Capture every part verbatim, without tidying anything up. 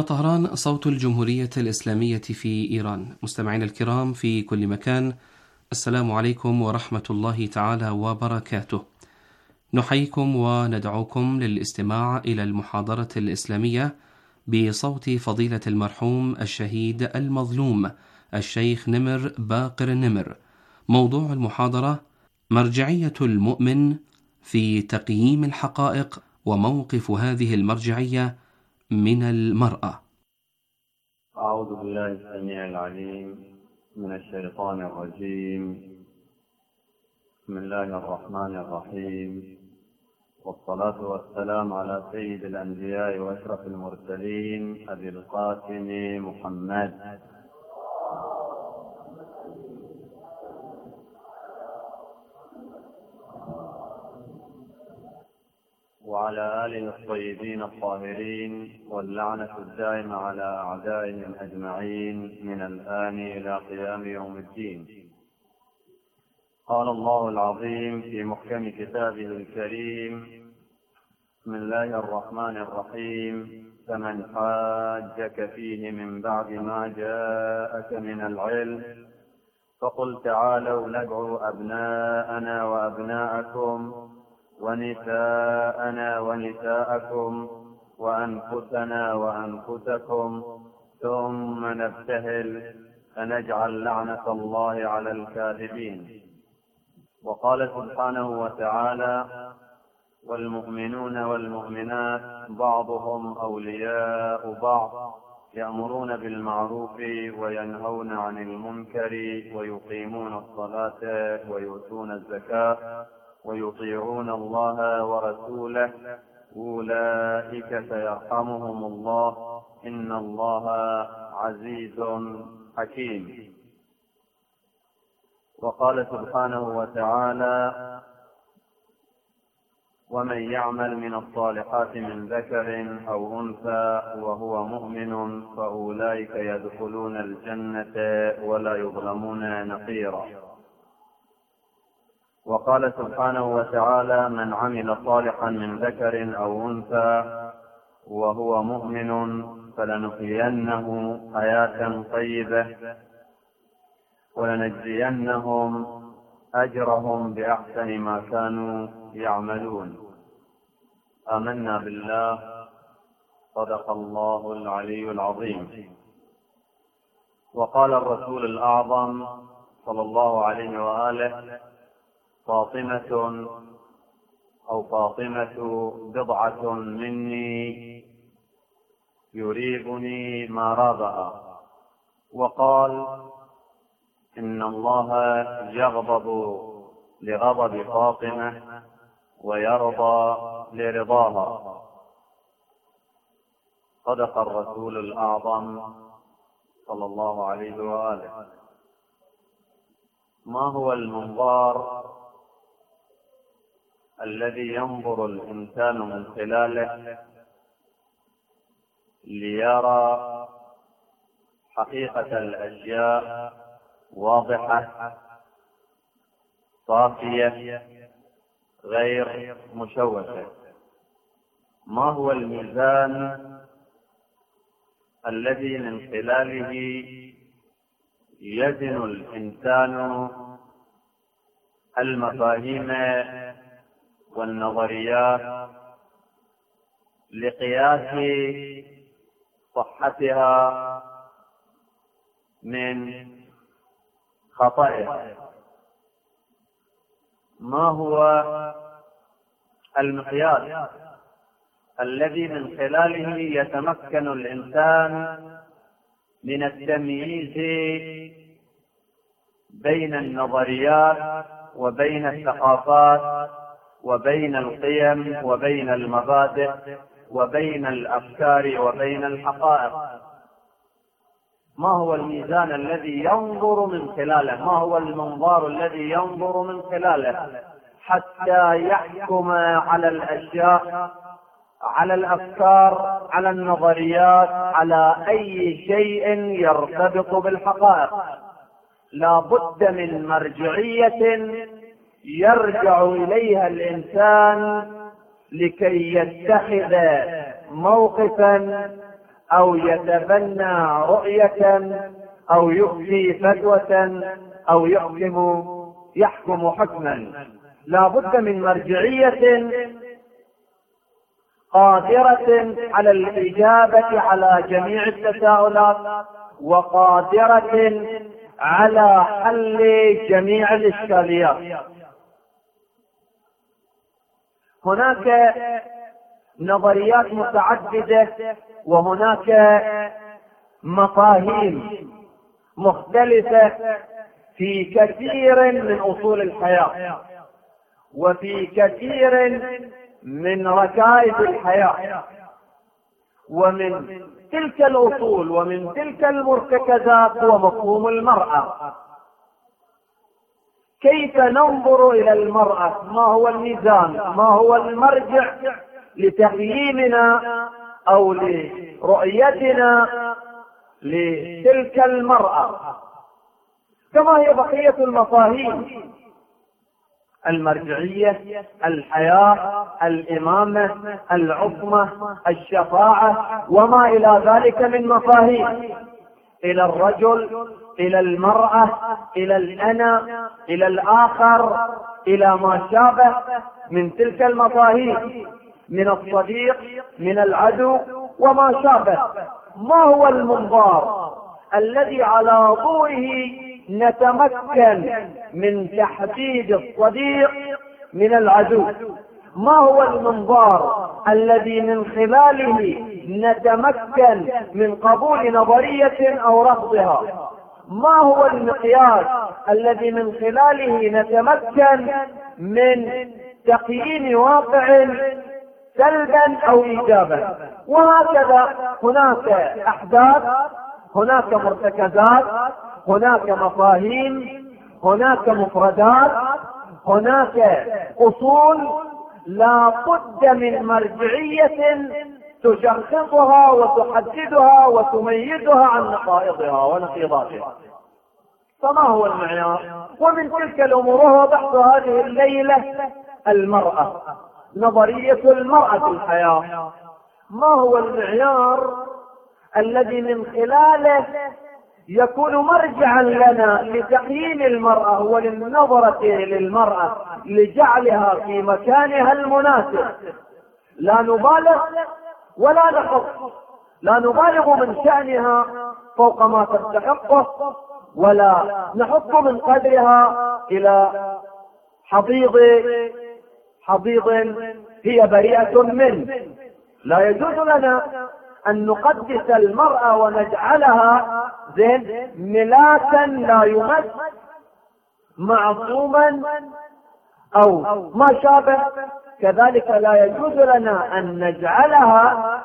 طهران، صوت الجمهورية الإسلامية في إيران. مستمعين الكرام في كل مكان، السلام عليكم ورحمة الله تعالى وبركاته. نحييكم وندعوكم للاستماع إلى المحاضرة الإسلامية بصوت فضيلة المرحوم الشهيد المظلوم الشيخ نمر باقر النمر. موضوع المحاضرة: مرجعية المؤمن في تقييم الحقائق وموقف هذه المرجعية من المرأة. أعوذ بالله السميع العليم من الشيطان الرجيم. بسم الله الرحمن الرحيم، والصلاة والسلام على سيد الأنبياء وأشرف المرسلين أبي القاسم محمد وعلى آله الطيبين الطاهرين، واللعنة الدائمة على أعدائهم أجمعين من الآن إلى قيام يوم الدين. قال الله العظيم في محكم كتابه الكريم: بسم الله الرحمن الرحيم. فمن حاجك فيه من بعد ما جاءك من العلم فقل تعالوا ندعو أبناءنا وأبناءكم ونساءنا ونساءكم وأنفسنا وأنفسكم ثم نبتهل فنجعل لعنة الله على الكاذبين. وقال سبحانه وتعالى: والمؤمنون والمؤمنات بعضهم أولياء بعض يأمرون بالمعروف وينهون عن المنكر ويقيمون الصلاة ويؤتون الزكاة ويطيعون الله ورسوله أولئك سيرحمهم الله إن الله عزيز حكيم. وقال سبحانه وتعالى: ومن يعمل من الصالحات من ذكر أو أنثى وهو مؤمن فأولئك يدخلون الجنة ولا يظلمون نقيرا. وقال سبحانه وتعالى: من عمل صالحا من ذكر أو أنثى وهو مؤمن فلنحيينه حياة طيبة ولنجزينهم أجرهم بأحسن ما كانوا يعملون. آمنا بالله، صدق الله العلي العظيم. وقال الرسول الأعظم صلى الله عليه وآله: فاطمة أو فاطمة بضعة مني يريبني ما رابها. وقال: إن الله يغضب لغضب فاطمة ويرضى لرضاها. صدق الرسول الأعظم صلى الله عليه وآله. ما هو المنظار الذي ينظر الإنسان من خلاله ليرى حقيقة الأشياء واضحة صافية غير مشوشة؟ ما هو الميزان الذي من خلاله يزن الإنسان المفاهيم والنظريات لقياس صحتها من خطئها؟ ما هو المقياس الذي من خلاله يتمكن الإنسان من التمييز بين النظريات وبين الثقافات وبين القيم وبين المبادئ وبين الأفكار وبين الحقائق؟ ما هو الميزان الذي ينظر من خلاله؟ ما هو المنظار الذي ينظر من خلاله حتى يحكم على الأشياء، على الأفكار، على النظريات، على أي شيء يرتبط بالحقائق؟ لا بد من مرجعية يرجع إليها الإنسان لكي يتخذ موقفا أو يتبنى رؤية أو يفتي فتوى أو يحكم يحكم حكما. لا بد من مرجعية قادرة على الإجابة على جميع التساؤلات وقادرة على حل جميع الإشكاليات. هناك نظريات متعددة وهناك مفاهيم مختلفة في كثير من أصول الحياة وفي كثير من ركائز الحياة. ومن تلك الأصول ومن تلك المرتكزات هو مفهوم المرأة. كيف ننظر إلى المرأة؟ ما هو الميزان؟ ما هو المرجع لتقييمنا أو لرؤيتنا لتلك المرأة؟ كما هي بقية المفاهيم: المرجعية، الحياة، الإمامة، العصمة، الشفاعة، وما إلى ذلك من مفاهيم. إلى الرجل، إلى المرأة، إلى الأنا، إلى الآخر، إلى ما شابه من تلك المفاهيم، من الصديق، من العدو، وما شابه. ما هو المنظار الذي على ضوئه نتمكن من تحديد الصديق من العدو؟ ما هو المنظار الذي من خلاله نتمكن من قبول نظرية أو رفضها؟ ما هو المقياس الذي من خلاله نتمكن من تقييم واقع سلبا أو إيجابا؟ وهكذا هناك أحداث، هناك مرتكزات، هناك مفاهيم، هناك مفردات، هناك أصول لا بد من مرجعية تشخصها وتحددها وتميزها عن نقائضها ونقيضاتها. فما هو المعيار؟ ومن تلك الأمور هو بحث هذه الليلة المرأة، نظرية المرأة في الحياة. ما هو المعيار الذي من خلاله يكون مرجعا لنا لتقييم المرأة وللنظرة للمرأة لجعلها في مكانها المناسب؟ لا نبالغ ولا نحط، لا نبالغ من شأنها فوق ما تستحقه، ولا نحط من قدرها إلى حضيض حضيض هي بريئة منه. لا يجوز لنا أن نقدس المرأة ونجعلها زين ملاكا لا يمس، معصوما أو ما شابه. كذلك لا يجوز لنا أن نجعلها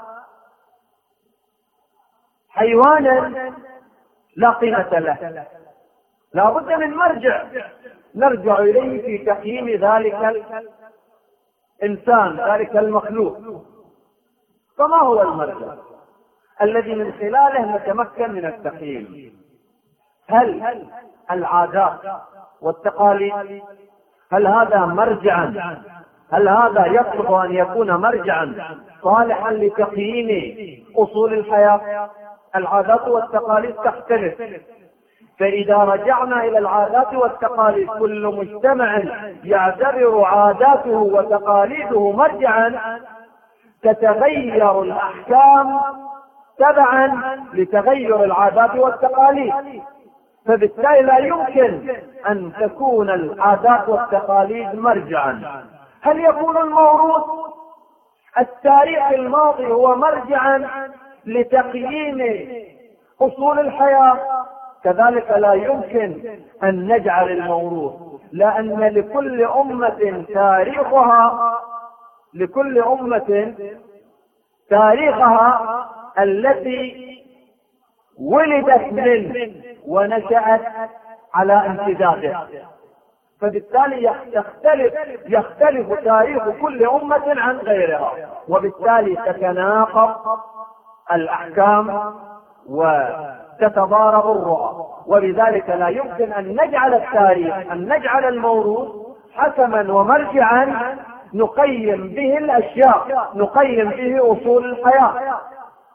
حيوانا لا قيمة له. لا بد من مرجع نرجع إليه في تقييم ذلك الإنسان، ذلك المخلوق. فما هو المرجع الذي من خلاله نتمكن من التقييم؟ هل العادات والتقاليد، هل هذا مرجعا، هل هذا يصلح أن يكون مرجعا صالحا لتقييم أصول الحياة؟ العادات والتقاليد تختلف، فإذا رجعنا إلى العادات والتقاليد كل مجتمع يعتبر عاداته وتقاليده مرجعا، تتغير الأحكام تبعا لتغير العادات والتقاليد. فبالتالي لا يمكن أن تكون العادات والتقاليد مرجعا. هل يكون الموروث التاريخ الماضي هو مرجعا لتقييم أصول الحياة؟ كذلك لا يمكن أن نجعل الموروث، لأن لكل أمة تاريخها، لكل أمة تاريخها التي ولدت منه ونشأت على امتداده. فبالتالي يختلف يختلف تاريخ كل أمة عن غيرها، وبالتالي تتناقض الأحكام وتتضارب الرؤى. وبذلك لا يمكن أن نجعل التاريخ، أن نجعل الموروث حكما ومرجعا نقيم به الأشياء، نقيم به أصول الحياة.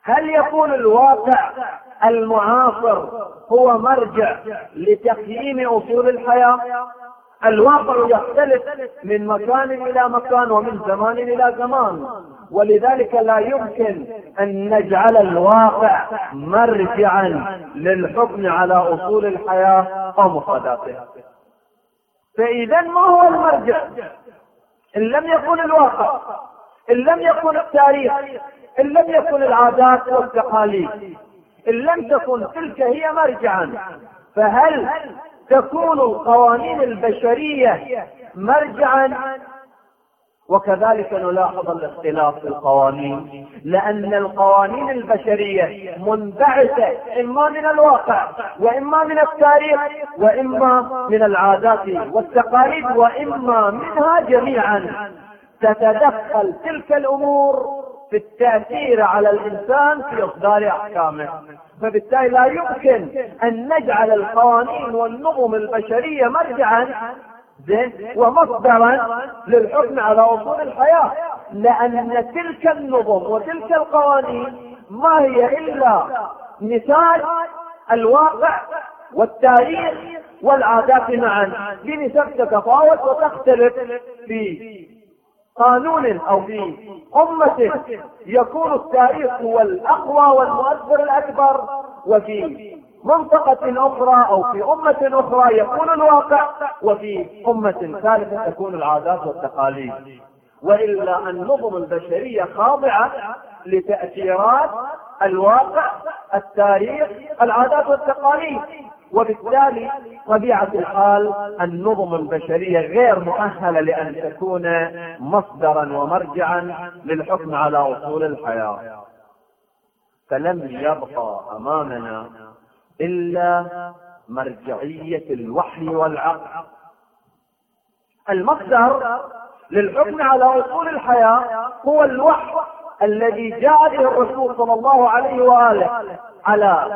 هل يكون الواقع المعاصر هو مرجع لتقييم أصول الحياة؟ الواقع يختلف من مكان إلى مكان ومن زمان إلى زمان، ولذلك لا يمكن أن نجعل الواقع مرجعا للحكم على أصول الحياة أو مفرداتها. فإذا ما هو المرجع إن لم يكن الواقع، إن لم يكن التاريخ، إن لم يكن العادات والتقاليد، إن لم تكن تلك هي مرجعا؟ فهل تكون القوانين البشرية مرجعا؟ وكذلك نلاحظ الاختلاف في القوانين، لأن القوانين البشرية منبعثة إما من الواقع وإما من التاريخ وإما من العادات والتقاليد وإما منها جميعا. تتدخل تلك الأمور في التأثير على الإنسان في إصدار أحكامه، فبالتالي لا يمكن أن نجعل القوانين والنظم البشرية مرجعا ومصدرا للحكم على أصول الحياة، لأن تلك النظم وتلك القوانين ما هي إلا نتاج الواقع والتاريخ والعادات معا بنسب تتفاوت وتختلف. في قانون أو في أمة يكون التاريخ هو الأقوى والمؤثر الأكبر، وفي منطقة أخرى أو في أمة أخرى يكون الواقع، وفي أمة ثالثة تكون العادات والتقاليد. وإلا النظم البشرية خاضعة لتأثيرات الواقع، التاريخ، العادات والتقاليد، وبالتالي طبيعة الحال النظم البشرية غير مؤهلة لأن تكون مصدرا ومرجعا للحكم على أصول الحياة. فلم يبقى أمامنا إلا مرجعية الوحي والعقل. المصدر للحكم على أصول الحياة هو الوحي الذي جاء به الرسول صلى الله عليه وآله على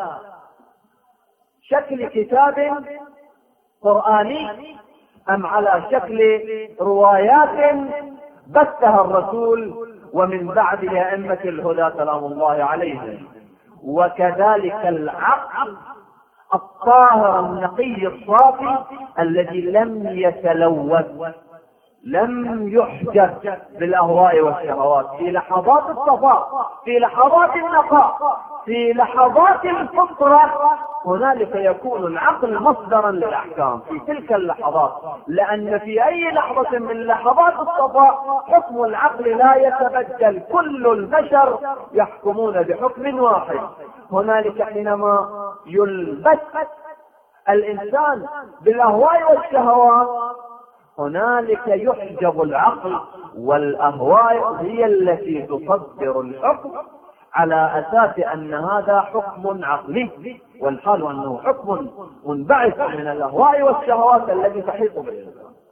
شكل كتاب قرآني أم على شكل روايات بثها الرسول ومن بعده أئمة الهدى سلام الله عليهم. وكذلك العقل الطاهر النقي الصافي الذي لم يتلوث، لم يحجب بالأهواء والشهوات، في لحظات الصفاء، في لحظات النقاء، في لحظات الفطرة، هنالك يكون العقل مصدرا للأحكام في تلك اللحظات. لأن في أي لحظة من لحظات الصفاء حكم العقل لا يتبدل، كل البشر يحكمون بحكم واحد. هنالك حينما يلبس الإنسان بالأهواء والشهوات هنالك يحجب العقل، والأهواء هي التي تصدر الحكم على أساس أن هذا حكم عقلي، والحال أنه حكم منبعث من الأهواء والشهوات التي تحيط به.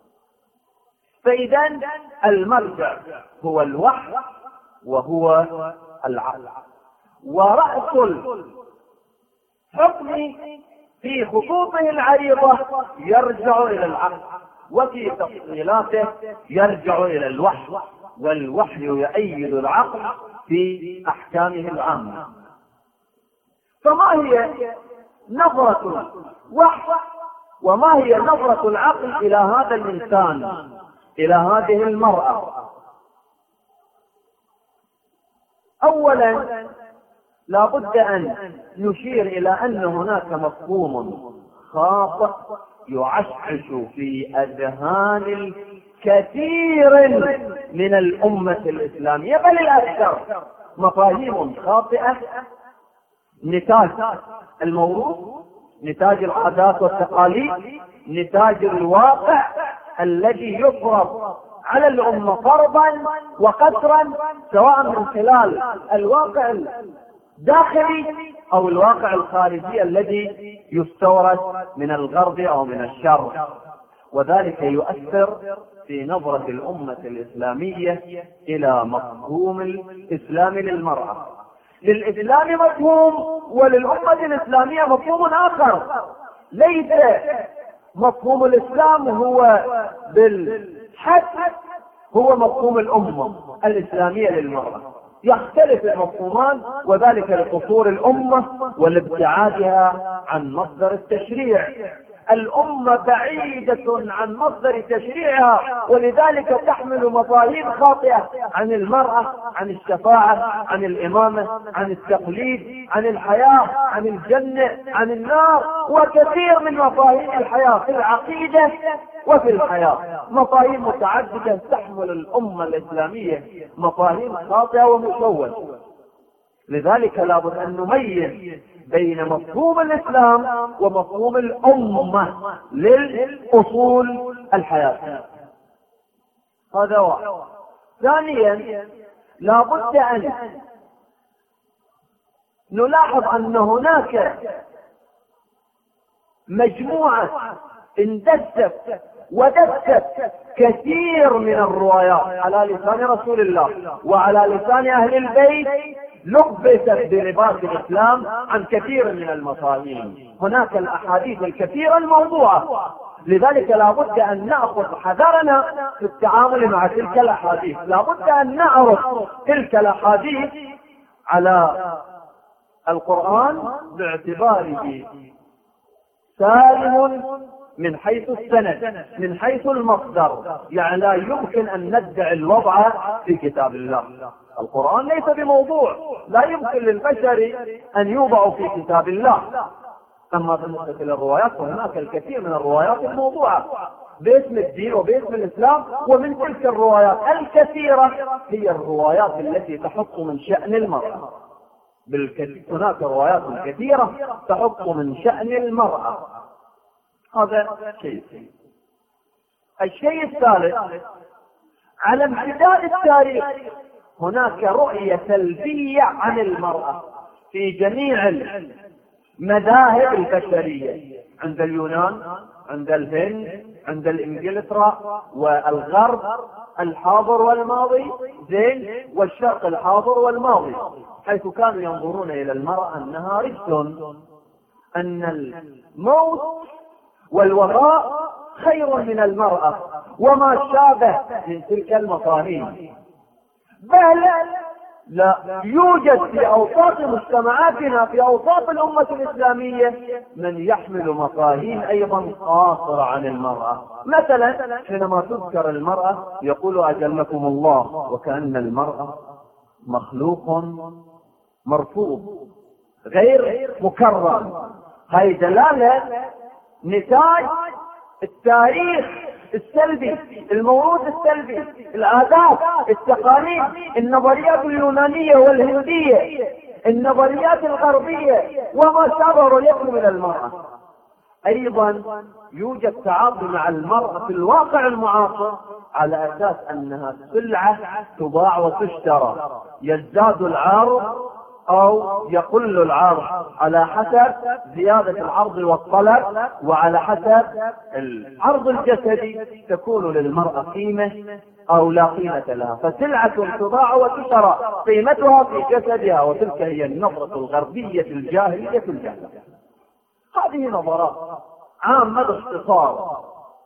فإذا المرجع هو الوحي وهو العقل، ورأس الحكم في خطوطه العريضة يرجع إلى العقل، وفي تفصيلاته يرجع إلى الوحي، والوحي يؤيد العقل في أحكامه العامة. فما هي نظرة الوحي وما هي نظرة العقل إلى هذا الإنسان، إلى هذه المرأة؟ أولا لا بد أن نشير إلى أن هناك مفهوم خاطئ يعشش في أذهان الكثير من الأمة الإسلامية بل الأكثر، مفاهيم خاطئة نتاج الموروث، نتاج العادات والتقاليد، نتاج الواقع الذي يفرض على الأمة فرضا وقسرا، سواء من خلال الواقع الداخلي أو الواقع الخارجي الذي يستورد من الغرب أو من الشرق. وذلك يؤثر في نظرة الأمة الإسلامية إلى مفهوم الإسلام للمرأة. للإسلام مفهوم وللأمة الإسلامية مفهوم آخر. ليس مفهوم الإسلام هو بالحد هو مفهوم الأمة الإسلامية للمرأة. يختلف المفهومان، وذلك لقصور الأمة ولابتعادها عن مصدر التشريع. الأمة بعيدة عن مصدر تشريعها، ولذلك تحمل مفاهيم خاطئة عن المرأة، عن الشفاعة، عن الإمامة، عن التقليد، عن الحياة، عن الجنة، عن النار، وكثير من مفاهيم الحياة في العقيدة وفي الحياة. مفاهيم متعددة تحمل الأمة الإسلامية مفاهيم خاطئة ومشوهة. لذلك لابد أن نميز بين مفهوم الإسلام ومفهوم الأمة للأصول الحياة. هذا واحد. ثانيا لابد أن نلاحظ أن هناك مجموعة اندست ودست كثير من الروايات على لسان رسول الله وعلى لسان أهل البيت، لبست بلباس الإسلام عن كثير من المفاهيم. هناك الأحاديث الكثيرة الموضوعة، لذلك لابد أن نأخذ حذرنا في التعامل مع تلك الأحاديث. لابد أن نعرف تلك الأحاديث على القرآن باعتباره سالم من حيث السند، من حيث المصدر، يعني لا يمكن أن ندعي الوضع في كتاب الله. القرآن ليس بموضوع، لا يمكن للبشر أن يوضعوا في كتاب الله. أما بالنسبة للروايات فهناك الكثير من الروايات الموضوعة باسم الدين وباسم الإسلام، ومن تلك الروايات الكثيرة هي الروايات التي تحط من شأن المرأة. هناك روايات كثيرة تحط من شأن المرأة. هذا شيء. الشيء الثالث، على امتداد التاريخ هناك رؤية سلبية عن المرأة في جميع المذاهب البشرية، عند اليونان، عند الهند، عند الإنجلترا والغرب الحاضر والماضي، زين، والشرق الحاضر والماضي، حيث كانوا ينظرون إلى المرأة أنها رجل، أن الموت والوفاء خير من المرأة وما شابه من تلك المفاهيم. بل لا يوجد في أوساط مجتمعاتنا، في أوساط الأمة الإسلامية، من يحمل مفاهيم أيضا قاصرة عن المرأة. مثلا حينما تذكر المرأة يقول أجلكم الله، وكأن المرأة مخلوق مرفوض غير مكرم. هاي دلالة نتاج التاريخ السلبي، الموروث السلبي، العادات، التقاليد، النظريات اليونانية والهندية، النظريات الغربية وما شابه رؤيته من المرأة. أيضا يوجد تعاطي مع المرأة في الواقع المعاصر على أساس أنها سلعة تباع وتشترى، يزداد العرض أو يقل العرض على حسب زيادة العرض والطلب، وعلى حسب العرض الجسدي تكون للمرأة قيمة أو لا قيمة لها، فسلعة تباع وتشترى قيمتها في جسدها. وتلك هي النظرة الغربية الجاهلية الجاهلية. هذه نظرات عامة باختصار،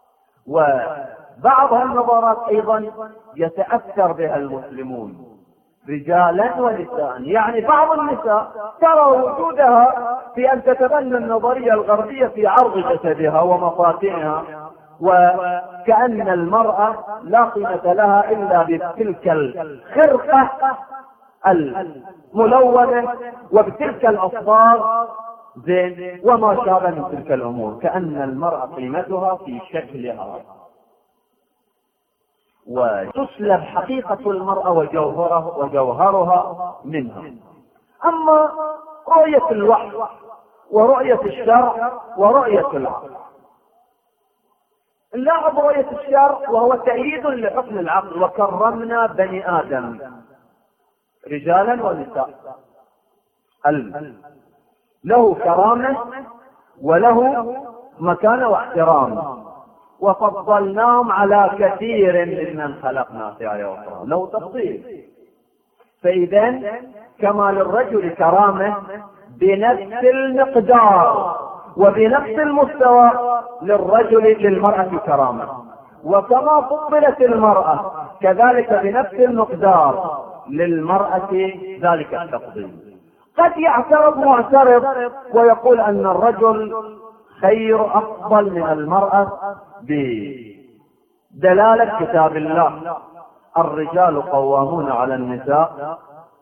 وبعض النظرات أيضا يتأثر بها المسلمون رجالا ونساء. يعني بعض النساء ترى وجودها في أن تتبنى النظرية الغربية في عرض جسدها ومفاتنها، وكأن المرأة لا قيمة لها إلا بتلك الخرقة الملونة وبتلك الأصفار، زين، وما شابه من تلك الأمور، كأن المرأة قيمتها في شكلها، وتسلب حقيقة المرأة وجوهرها وجوهرها منها. أما رؤية الوحي ورؤية الشرع ورؤية العقل، نلاحظ رؤية الشرع وهو تأييد لحكم العقل. وكرمنا بني آدم رجالا ونساء، له كرامة وله مكانة واحترام، وفضلناهم على كثير ممن خلقنا في آية أخرى، له تفضيل. فإذا كما للرجل كرامة بنفس المقدار وبنفس المستوى للرجل للمرأة كرامة، وكما فضلت المرأة كذلك بنفس المقدار للمرأة ذلك التفضيل. قد يعترض معترض ويقول أن الرجل خير أفضل من المرأة بدلالة كتاب الله: الرجال قوامون على النساء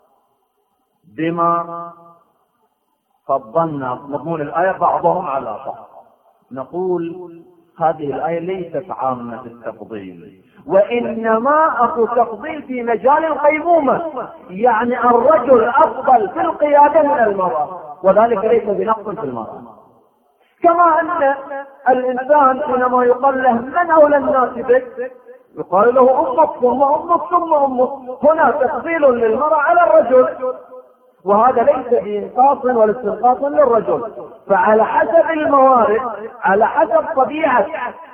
بما فضلنا مضمون الآية بعضهم على بعض. نقول هذه الآية ليست عامة التفضيل، وإنما أخو تفضيل في مجال القيمومة، يعني الرجل أفضل في القيادة من المرأة، وذلك ليس بنقص في المرأة. كما أن الإنسان حينما يقال له من أولى الناس بك يقال له أمك ثم أمك ثم أمك، هنا تفضيل للمرأة على الرجل، وهذا ليس بإنقاص ولا استنقاص للرجل. فعلى حسب الموارد، على حسب طبيعة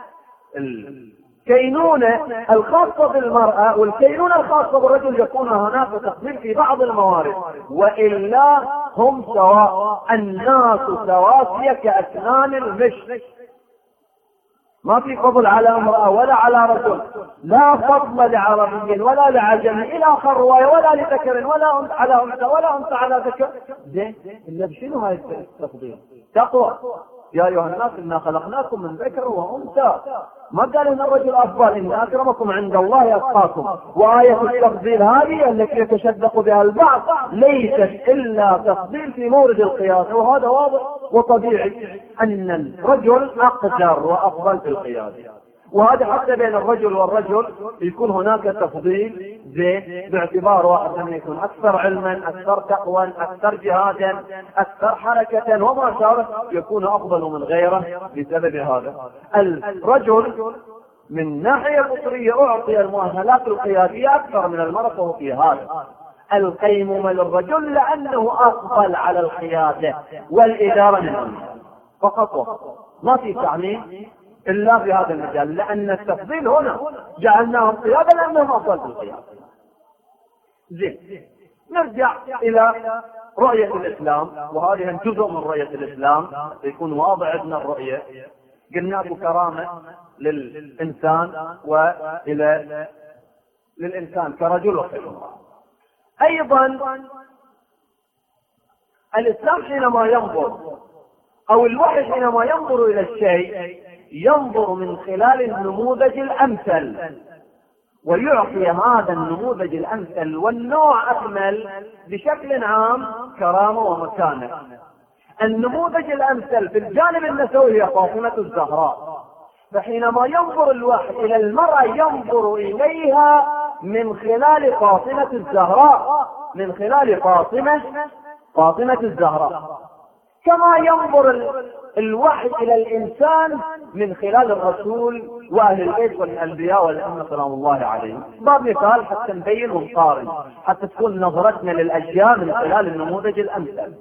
الكينونة الخاصة بالمرأة والكينونة الخاصة بالرجل يكون هناك تفضيل في بعض الموارد، وإلا هم سواء، الناس سواسية كأسنان المشط، ما في فضل على امرأة ولا على رجل، لا فضل لعربي ولا لعجمي إلى آخر رواية، ولا لذكر ولا أنثى على أنثى ولا أنثى على ذكر. ده إلا بشنو هاي التفضيل؟ تقوى. يا أيها الناس إنا خلقناكم من ذكر وأنثى، ما قال إن الرجل أفضل، إن أكرمكم عند الله أتقاكم. وآية التفضيل هذه التي يتشدق بها البعض ليست إلا تفضيل في مورد القياس، وهذا واضح وطبيعي أن الرجل أقدر وأفضل في القياس، وهذا حتى بين الرجل والرجل يكون هناك تفضيل زين باعتبار واحد من يكون أكثر علما، أكثر تقوى، أكثر جهادا، أكثر حركة وما شابه، يكون أفضل من غيره بسبب هذا. الرجل من ناحية فطرية أعطي المؤهلات القيادية أكثر من المرأة في هذا. القيمومة للرجل لأنه أفضل على القيادة والإدارة منه فقط وقت، ما في تعميم إلا في هذا المجال، لأن التفضيل هنا جعلناهم قيادة لأنهم أفضل في القيادة. زين، نرجع إلى رؤية الإسلام، وهذه جزء من رؤية الإسلام يكون واضح عندنا الرؤية. قلنا أبو كرامة للإنسان وإلى للإنسان كرجل وكامرأة. أيضا الإسلام حينما ينظر أو الوحي حينما ينظر إلى الشيء ينظر من خلال النموذج الأمثل، ويعطي هذا النموذج الأمثل والنوع أكمل بشكل عام كرامة ومكانة. النموذج الأمثل في الجانب النسوي هي فاطمة الزهراء، فحينما ينظر الوحي إلى المرأة ينظر إليها من خلال فاطمة الزهراء، من خلال فاطمة فاطمة الزهراء، كما ينظر الوحي إلى الإنسان من خلال الرسول وأهل البيت والأنبياء والأئمة سلام الله عليهم. باب مثال حتى نبين ونقارن، حتى تكون نظرتنا للأشياء من خلال النموذج الأمثل.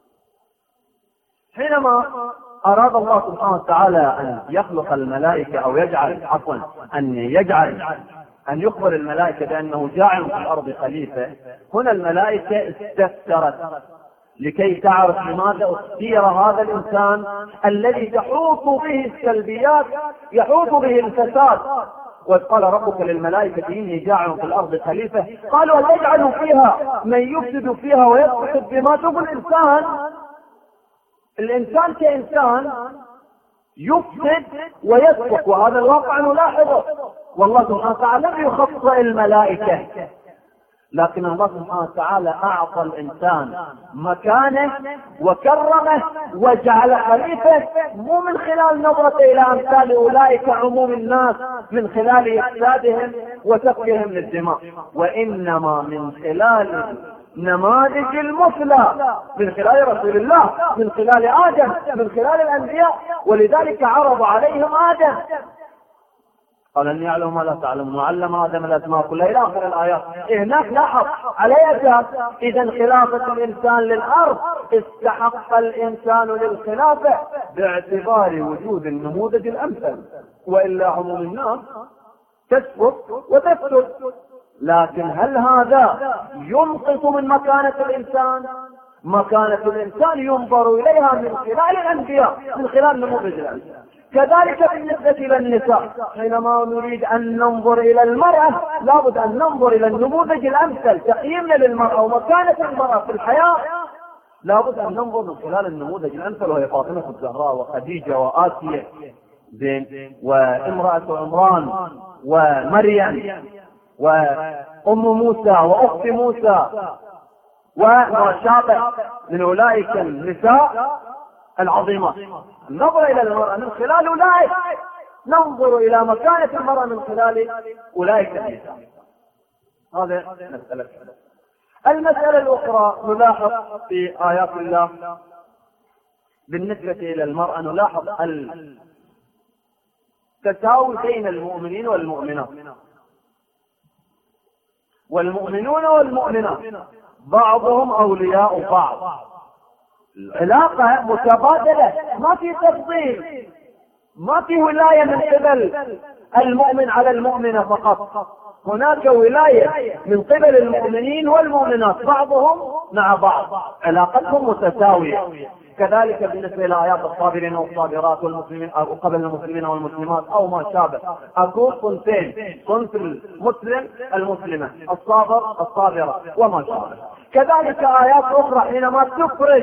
حينما أراد الله سبحانه وتعالى أن يخلق الملائكة أو يجعل عفوا أن يجعل أن يخبر الملائكة بأنه جاعل في الأرض خليفة، هنا الملائكة استفسرت لكي تعرف لماذا اختير هذا الإنسان الذي تحوط به السلبيات، يحوط به الفساد. وإذ قال ربك للملائكة إني جاعل في الأرض خليفة قالوا ويجعل فيها من يفسد فيها ويسفك الدماء. شوف الإنسان الإنسان كإنسان يفسد ويسفك، وهذا الواقع نلاحظه، والله سبحانه وتعالى لم يخص الملائكة، لكن الله سبحانه وتعالى أعطى الإنسان مكانه وكرمه وجعل خليفة، مو من خلال نظرته إلى أمثال أولئك عموم الناس من خلال إفسادهم وسفكهم للدماء، وإنما من خلال نماذج المثلى، من خلال رسول الله، من خلال آدم، من خلال الأنبياء، ولذلك عرض عليهم آدم قال أن يعلم ما لا تعلم وعلم آدم الأسماء كلها إلى آخر الآيات. هناك لاحظ على أساس إذا خلافة الإنسان للأرض استحق الإنسان للخلافة باعتبار وجود النموذج الأمثل، وإلا عموم الناس تسقط وتفسد. لكن هل هذا ينقص من مكانة الإنسان مكانة الإنسان ينظر إليها من خلال الأنبياء، من خلال نموذج الأنبياء. كذلك بالنسبة إلى النساء، حينما نريد أن ننظر إلى المرأة لابد أن ننظر إلى النموذج الأمثل. تقييمنا للمرأة ومكانة المرأة في الحياة لابد أن ننظر من خلال النموذج الأمثل، وهي فاطمة الزهراء وخديجة وآسيا زين وامرأة عمران ومريم وأم موسى وأخت موسى وما شابه من أولئك النساء العظيمات. النظر إلى المرأة من خلال أولئك ننظر إلى مكانة المرأة من خلال أولئك النساء. هذا مسألة. المسألة الأخرى نلاحظ في آيات الله بالنسبة إلى المرأة نلاحظ التساوي بين المؤمنين والمؤمنات. والمؤمنون والمؤمنات بعضهم أولياء بعض، العلاقة متبادلة، ما في تفضيل، ما في ولاية من قبل المؤمن على المؤمنة فقط، هناك ولاية من قبل المؤمنين والمؤمنات بعضهم مع بعض، علاقتهم متساوية. كذلك بالنسبة إلى آيات الصابرين والصابرات والمسلمين أو قبل المسلمين والمسلمات أو ما شابه، أكون صنفين، صنف المسلم المسلمة، الصابر الصابرة وما شابه. كذلك آيات أخرى حينما تفرج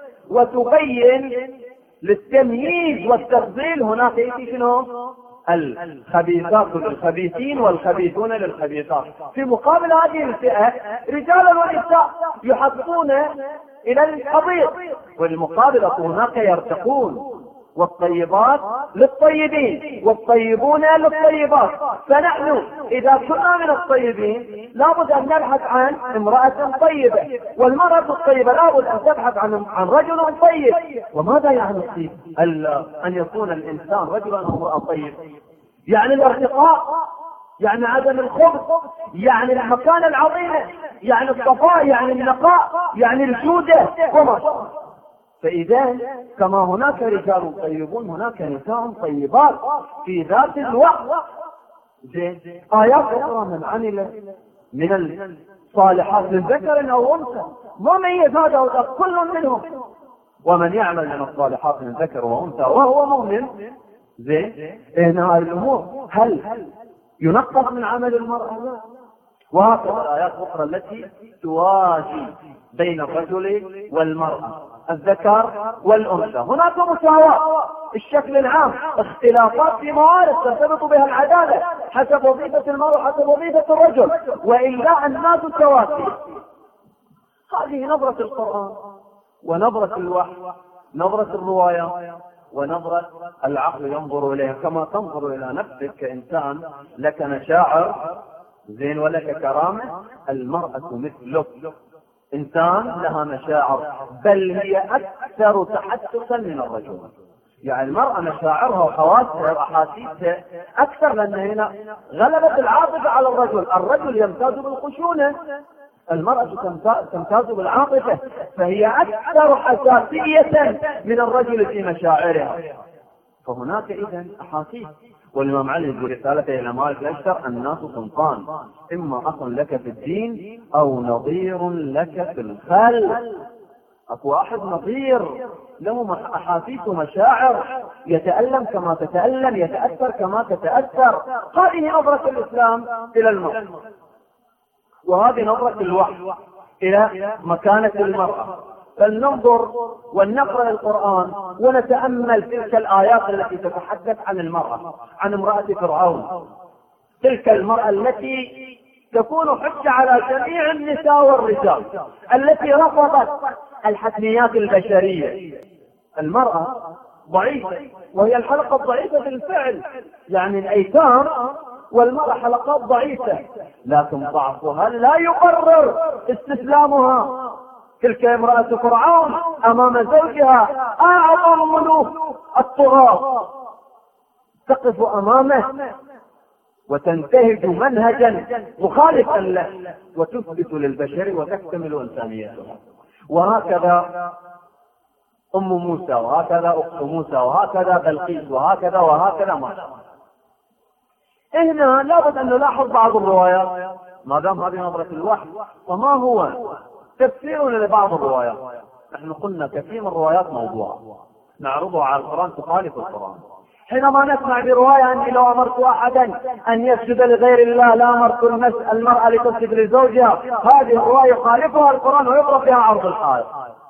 وتبين للتمييز والتفضيل، هناك يأتي شنو؟ الخبيثات للخبيثين والخبيثون للخبيثات، في مقابل هذه الفئة رجالا ونساء يحطون إلى الحضيض، والمقابلة هناك يرتقون، والطيبات للطيبين والطيبون للطيبات. فنحن إذا كنا من الطيبين لابد أن نبحث عن امرأة طيبة، والمرأة الطيبة لابد أن تبحث عن عن رجل طيب. وماذا يعني الطيب؟ أن يكون الإنسان رجلا أو امرأة طيب، يعني الارتقاء، يعني عدم الخبث، يعني المكانة العظيمة، يعني الصفاء، يعني النقاء، يعني الجودة وما شابه. فإذا كما هناك رجال طيبون هناك نساء طيبات في ذات الوقت. زين آيات أخرى من عمل من الصالحات من ذكر أو أنثى ما ميز هذا وذاك كل منهم، ومن يعمل من الصالحات من ذكر وأنثى وهو مؤمن. زين إن هذه الأمور هل ينقص من عمل المرأة؟ لا. وهكذا الآيات الأخرى التي توازي بين الرجل والمرأة، الذكر والأنثى، هناك مساواة الشكل العام، اختلافات في موارد ترتبط بها العدالة حسب وظيفة المرأة حسب وظيفة الرجل، وإلا الناس تواسي. هذه نظرة القرآن ونظرة الوحي، نظرة الرواية ونظرة العقل ينظر إليها كما تنظر إلى نفسك كإنسان لك مشاعر زين ولك كرامة. المرأة مثلك إنسان لها مشاعر، بل هي أكثر تحسسا من الرجل. يعني المرأة مشاعرها وحواسها وأحاسيسها أكثر، لأن هنا غلبت العاطفة على الرجل. الرجل يمتاز بالخشونة، المرأة تمتاز بالعاطفة، فهي أكثر حساسية من الرجل في مشاعرها. فهناك إذن أحاسيس. والإمام علي في رسالته إلى مالك الأشتر: الناس صنفان، إما أخ لك في الدين أو نظير لك في الخل. أكو واحد نظير له أحاسيس ومشاعر، يتألم كما تتألم، يتأثر كما تتأثر. هذه نظرة الإسلام إلى المرأة، وهذه نظرة الوحي إلى مكانة المرأة. فلننظر ولنقرأ القرآن ونتأمل تلك الآيات التي تتحدث عن المرأة، عن امرأة فرعون، تلك المرأة التي تكون حجة على جميع النساء والرجال، التي رفضت الحتميات البشرية. المرأة ضعيفة، وهي الحلقة الضعيفة بالفعل، يعني الأيتام والمرأة حلقات ضعيفة، لكن ضعفها لا يقرر استسلامها. تلك امرأة فرعون أمام زوجها أعظم ملوك الطغاة، تقف أمامه وتنتهج منهجا مخالفا له وتثبت للبشر وتكتمل إنسانيتها. وهكذا أم موسى، وهكذا أخت موسى، وهكذا بلقيس، وهكذا وهكذا. ما هنا لابد أن نلاحظ بعض الروايات ما دام هذه نظرة الوحي. وما هو تفسير لبعض الروايات. نحن قلنا كثير من الروايات موضوعة نعرضها على القرآن تخالف القرآن. حينما نسمع برواية أني لو أمرت أحدا أن يسجد لغير الله لا أمرت المرأة لتسجد لزوجها، هذه الرواية يخالفها القرآن ويضرب بها عرض الحائط.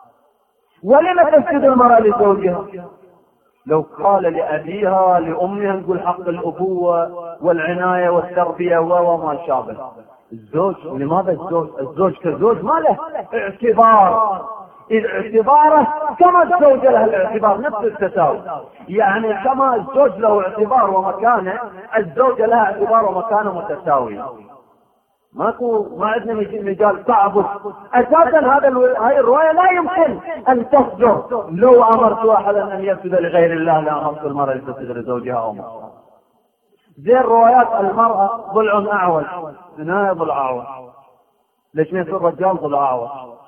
ولم تسجد المرأة لزوجها؟ لو قال لأبيها لأمها نقول حق الأبوة والعناية والتربية وما شابه. الزوج لماذا الزوج؟ الزوج كزوج ما له اعتبار، اعتباره كما الزوج له الاعتبار نفس التساوي. يعني كما الزوج له اعتبار ومكانه الزوجة لها اعتبار ومكانه متساوي. ماكو ما عندنا مجال تعبد اساسا. هذا هاي الروايه لا يمكن ان تصدر لو امرت احدا ان يسجد لغير الله لا امرت المراه ان تسجد لزوجها او مرأة. زي الروايات المراه ضلع اعوج، ثنايا ضلع اعوج، ليش ما يصير الرجال ضلع اعوج؟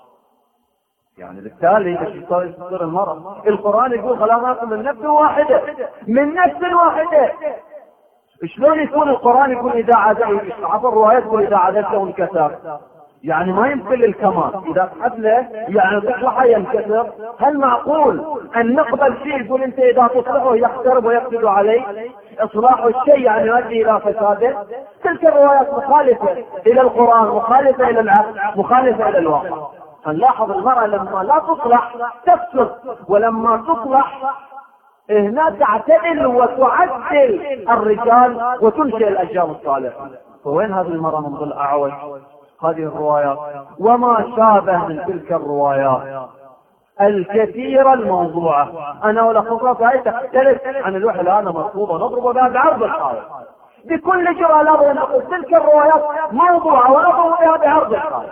يعني بالتالي ايش تصير المراه؟ القران يقول خلقناكم من نفس واحده، من نفس واحده. شلون يكون القرآن يقول إذا عدل عبر الروايات يقول إذا عدلته انكسر؟ يعني ما يمكن للكمال إذا حدله يعني تصلحه ينكسر. هل معقول أن نقبل شيء يقول أنت إذا تصلحه يخترب ويفسد عليه؟ إصلاح الشيء يعني يؤدي إلى فساده. تلك الروايات مخالفة إلى القرآن، مخالفة إلى العقل، مخالفة إلى الواقع. فنلاحظ المرأة لما لا تصلح تفسد، ولما تصلح هنا تعتدل وتعدل الرجال وتنشئ الأجيال الصالحة. فوين هذه المرأة من ضلع أعوج؟ هذه الروايات وما شابه من تلك الروايات الكثيرة الموضوعة. أنا ولا خطرة هاي تختلف عن الوحدة هذا مرفوضة نضرب بها بعرض الحائط بكل جرأة. لا بد نقول تلك الروايات موضوعة ونضرب بها بعرض الحائط.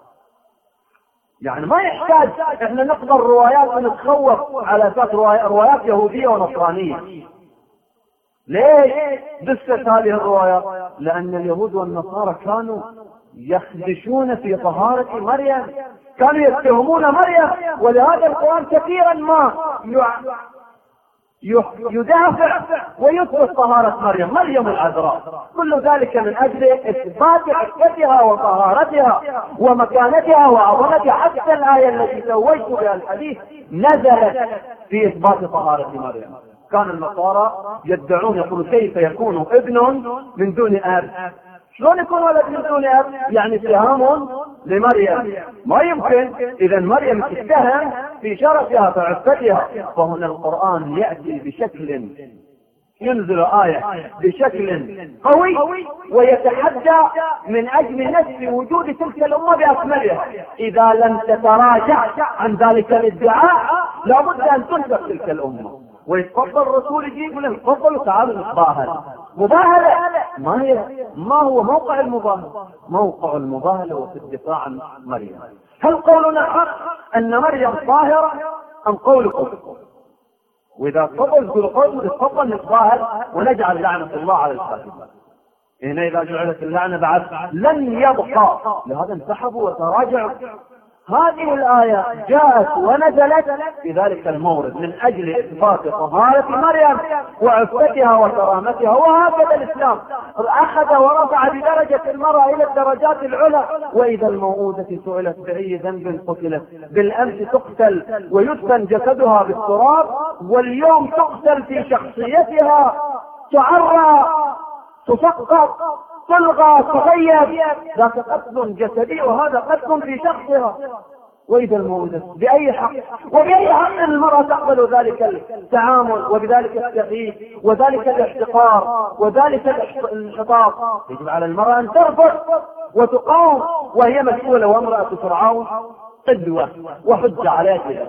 يعني ما يحتاج احنا نقبل روايات ونتخوف على اساس روايات يهودية ونصرانية. ليش دست هذه الروايات؟ لان اليهود والنصارى كانوا يخدشون في طهارة مريم، كانوا يتهمون مريم، ولهذا القرآن كثيرا ما يدافع ويثبت طهارة مريم، مريم العذراء. كل ذلك من أجل إثبات عفتها وطهارتها ومكانتها وعظمتها. حتى الآية التي سويت بها الحديث نزلت في إثبات طهارة مريم. كان النصارى يدعون يقولون كيف يكون ابن من دون أب؟ شلون يكون ولد من دون أب؟ يعني اتهام لمريم ما يمكن. إذا مريم تتهم في شرفها وعفتها. فهنا القرآن يأتي بشكل ينزل آية بشكل قوي ويتحدى من أجل نفس وجود تلك الأمة بأكملها. إذا لم تتراجع عن ذلك الادعاء لابد أن تنسف تلك الأمة. ويتفضل الرسول يجي يقول لهم تفضلوا تعالوا نتباهل. مباهلة ما هي؟ ما هو موقع المباهلة؟ موقع المباهلة وفي الدفاع عن مريم. هل قولنا حق أن مريم طاهرة أم قولكم؟ وإذا تفضل كل قول تفضل نتباهل ونجعل لعنة الله على الكاذبين. هنا إذا جعلت اللعنة بعد لن يبقى، لهذا انسحبوا وتراجعوا. هذه الآية جاءت ونزلت في ذلك المورد من أجل إثبات طهارة مريم وعفتها وكرامتها. وهكذا الإسلام أخذ ورفع بدرجة المرأة إلى الدرجات العلى. وإذا الموءودة سئلت بأي ذنب قتلت، بالأمس تقتل ويدفن جسدها بالتراب، واليوم تقتل في شخصيتها، تعرى، تسقط، تلغى، تغيب. ذاك قتل جسدي وهذا قتل في شخصها. وإذا الموءودة بأي حق وبأي حق المرأة تقبل ذلك التعامل وبذلك التغييب وذلك الاحتقار وذلك الانحطاط؟ يجب على المرأة أن ترفض وتقاوم، وهي مسؤولة. وامرأة فرعون قدوة وحجة عليها.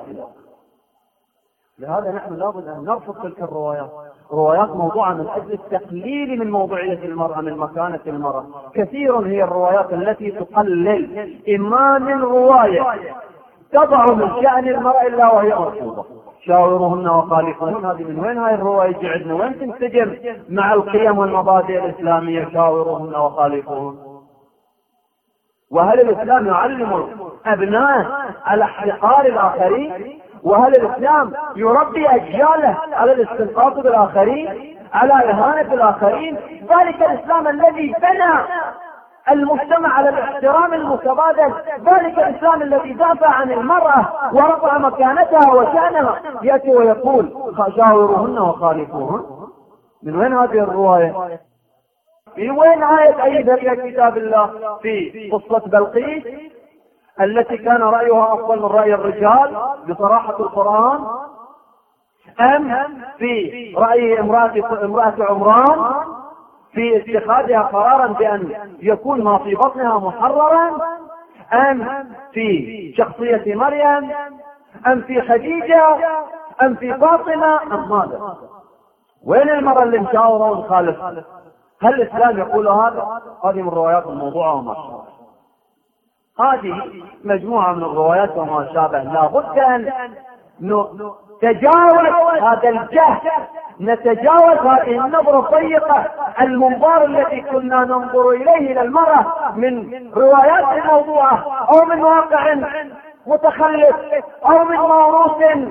لهذا نحن لابد أن نرفض تلك الروايات. روايات موضوعة من أجل التقليل من موضوعية المرأة، من مكانة المرأة. كثير هي الروايات التي تقلل. إما من رواية تضع من شأن المرأة إلا وهي مرفوضة، شاوروهن وخالفوهن. هذه من وين هاي الرواية جعلنا؟ وين تنسجم مع القيم والمبادئ الإسلامية؟ شاوروهن وخالفوهن. وهل الإسلام يعلم أبنائه على احتقار الآخرين؟ وهل الإسلام يربي أجياله على الاستنقاص بالآخرين، على إهانة الآخرين؟ ذلك الإسلام الذي بنى المجتمع على الاحترام المتبادل. ذلك الإسلام الذي دافع عن المرأة ورفع مكانتها وشأنها يأتي ويقول شاوروهن وخالفوهن. من وين هذه الرواية؟ من وين آية أيدها في كتاب الله في قصة بلقيس التي كان رأيها أفضل من رأي الرجال بصراحة القرآن؟ أم في رأي امرأة امرأة عمران في اتخاذها قرارا بأن يكون ما في بطنها محررا؟ أم في شخصية مريم؟ أم في خديجة؟ أم في فاطمة؟ أم ماذا؟ وين المرأة اللي مشاورة ونخالف؟ هل الإسلام يقول هذا؟ هذه من الروايات الموضوعة وما شابه. هذه مجموعة من الروايات وما شابه. لا بد أن نتجاوز هذا الجهل، نتجاوز هذه النظرة الضيقة، المنظار الذي كنا ننظر إليه للمرأة من روايات موضوعة أو من واقع متخلف أو من موروث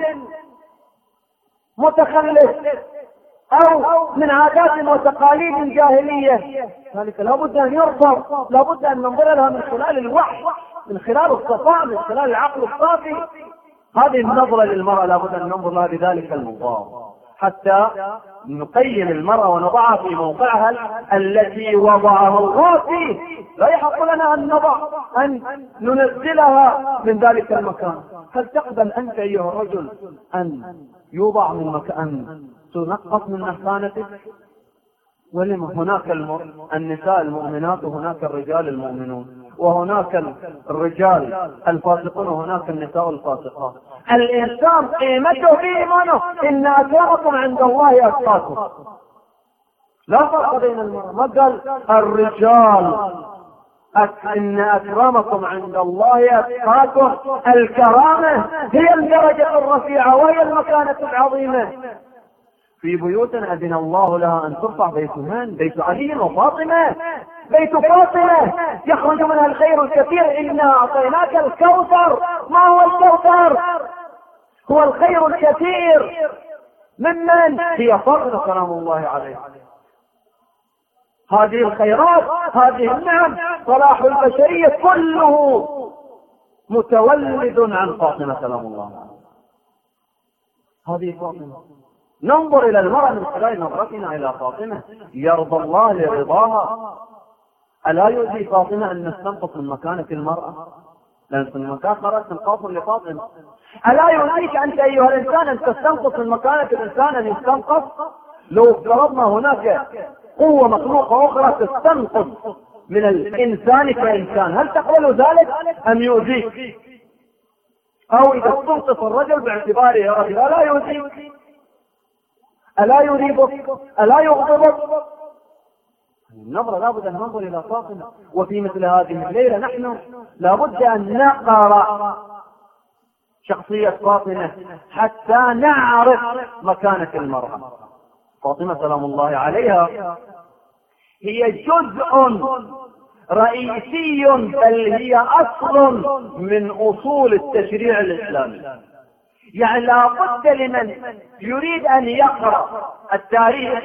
متخلف أو من عادات وتقاليد جاهلية. ذلك لابد أن يرفض، لابد أن ننظر لها من خلال الوحي، من خلال الصفاء، من خلال العقل الصافي. هذه النظرة للمرأة لابد أن ننظر لها بذلك المنظار حتى نقيم المرأة ونضعها في موقعها التي وضعها الله فيه. لا يحق لنا أن نضع أن ننزلها من ذلك المكان. هل تقبل أنت أيها الرجل أن يوضع من مكان تنقص من مكانتك؟ ولما هناك الم... النساء المؤمنات وهناك الرجال المؤمنون، وهناك الرجال الفاسقون وهناك النساء الفاسقات. الإنسان قيمته في إيمانه. إن أكرمكم عند الله أتقاكم. لا فرق بين المرأة. ما قال الرجال أك... إن أكرمكم عند الله أتقاكم. الكرامة هي الدرجة الرفيعة وهي المكانة العظيمة. في بيوت أذن الله لها أن ترفع بيتهن، بيت علي وفاطمة، بيت فاطمة يخرج منها الخير الكثير. إنا أعطيناك الكوثر. ما هو الكوثر؟ هو الخير الكثير. ممن؟ هي فاطمة سلام الله عليها. هذه الخيرات، هذه النعم، صلاح البشرية كله متولد عن فاطمة سلام الله عليها. هذه فاطمة. ننظر إلى المرأة من خلال نظرتنا إلى فاطمة. يرضى الله لرضاها. ألا يؤذي فاطمة أن نستنقص من مكانة المرأة؟ لأن من مكانة المرأة تنقص لفاطمة. ألا يؤذيك أنت أيها الإنسان أن تستنقص من مكانة الإنسان أن يستنقص؟ لو افترضنا هناك قوة مخلوقة أخرى تستنقص من الإنسان كإنسان، هل تقبل ذلك أم يؤذيك؟ أو إذا استنقص الرجل باعتباره رجل ألا يؤذيك؟ ألا يريبك؟ ألا يغضبك؟ النظرة لابد أن ننظر إلى فاطمة. وفي مثل هذه الليلة نحن لابد أن نقرأ شخصية فاطمة حتى نعرف مكانة المرأة. فاطمة سلام الله عليها هي جزء رئيسي، بل هي أصل من أصول التشريع الإسلامي. يعني لا بد لمن يريد أن يقرأ التاريخ